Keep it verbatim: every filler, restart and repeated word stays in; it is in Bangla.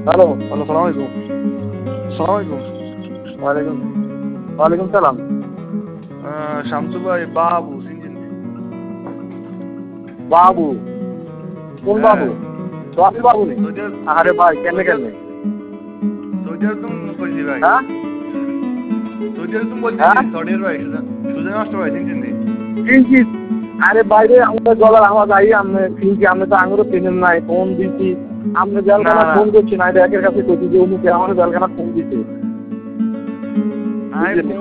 হ্যালো, হ্যালো, সালাম আলাইকুম। সালাম আলাইকুম। ওয়ালাইকুম ওয়ালাইকুম সালাম। আহ, শামসু ভাই, বাবু চিনছেন? বাবু? কোন বাবু? সোহাগ বাবু নেই? সৌদি আরব আরে ভাই, কেন কেন? সৌদি আরব তুমি বলছি ভাই। হ্যাঁ সৌদি আরব তুমি বলছি হ্যাঁ সৌদি আরব ভাই, সুজা সুজা মাস্টার ভাই চিনছেন? ফিনকি? আরে বাইরে আমাদের গলার আওয়াজ আই আমি ফিনকি, আপনি তো আঙুরও চেনেন নাই, ফোন দিচ্ছি আপনি বেলখানা না, না। ফোন করছি না, এটা একের কাছে কইছি যে উনি আমার বেলখানা ফোন দিচ্ছে। আমি